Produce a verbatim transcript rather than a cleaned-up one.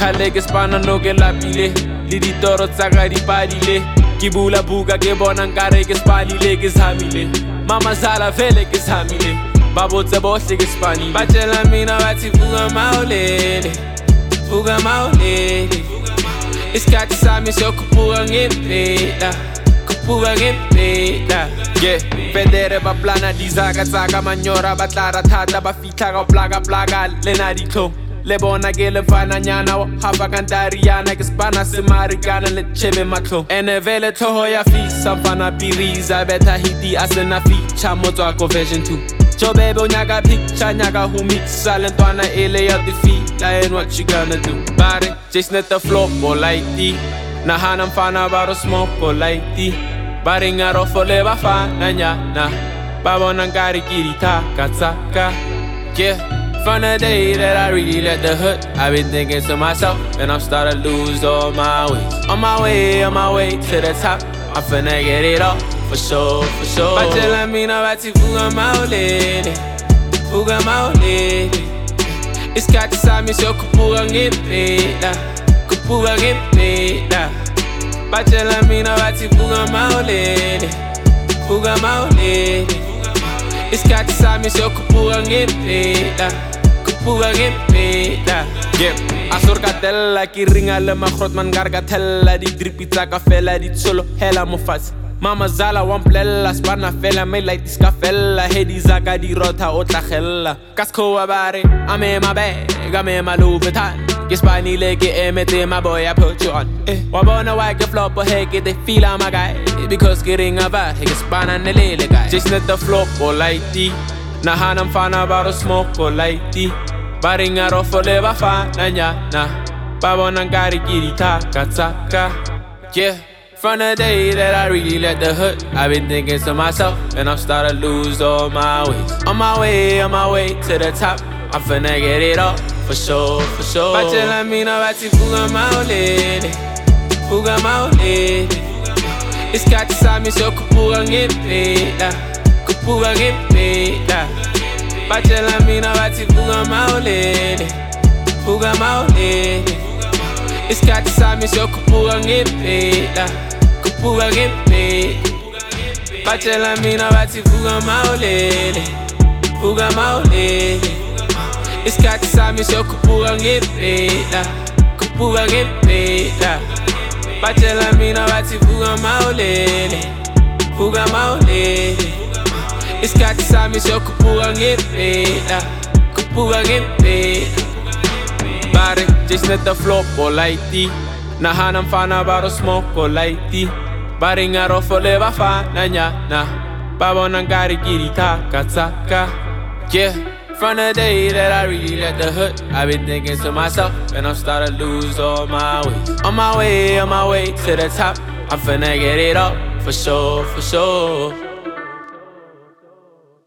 Khale ke spana no ke lapile le ditoro tsa ka di padile ke bula buka ke bona nkare ke spalile ke zamile mama zala vele ke zamile ba botse bohle ke spanile ba tshela mina bathi vuka mawulele vuka mawulele isikhathi sami sokubuka ngempela kubuka ngempela yeah vendere ba plana dizaka tsaka manyora ba tla rathata ba fitla ka plaka plaka lena ditlo le bona ke le fana nyana wa hava kantariana ke spana se marigana le chebe matlo ene vele thoho ya fisa fana piriza beta hiti asena feature motswa ko version two Jobe nyaka picture nyaka hu mixa lentwana ele ya defeat and what you gonna do body just net the floor or like the na hana mfana baro smoke or like the bari ngaro fole ba fana nyana babona ngari kirita katsaka yeah from the day that I really let the hood I've been thinking to myself and I'm starting to lose all my ways on my way on my way to the top I'm finna get it all for sure for sure Bachelor mina bati vuka mawulele vuka mawulele isikhathi sami sokubuka ngempela kubuka ngempela Bachelor mina bati vuka mawulele vuka mawulele isikhathi sami sokubuka ngempela kubuka ngempela yeah asorkatella ki ringa le magrot man gargatella di dripitsa ka fela di tsolo hela mofats mama zala wan plella spana fela me like this ka fella hedi zaka di rotha o tlagella kasko wa bare ame mabe ga me maluvetan ke spanile ke emete my boy I put you on eh wa bona wa ke flop he ke they feel my guy because ke ringa ba he ke spana nelele guy just let the flop or like the na hana mfana baro smoke or like the baringa rofole ba fana nyana babona ngari kirita katsaka yeah from the day that I really let the hood I've been thinking to myself and I'm starting to lose all my ways on my way on my way to the top I'm finna get it all for sure for sure Bachelor mina bati vuka mawulele vuka mawulele isikhathi sami sokubuka ngempela kubuka ngempela Bachelor mina bati vuka mawulele vuka mawulele isikhathi sami sokubuka ngempela kubuka ngempela Bachelor mina bati vuka mawulele vuka mawulele isikhathi sami sokubuka ngempela kubuka ngempela Bachelor mina bati vuka mawulele vuka mawulele isikhathi sami sokubuka ngempela kubuka ngempela bari just let the flop or like the na hana mfana baro smoke or like the bari ngaro fole ba fana nyana babona ngari kirita katsaka yeah from the day that I really let the hood I've been thinking to myself and I'm starting to lose all my ways on my way on my way to the top I'm finna get it all for sure for sure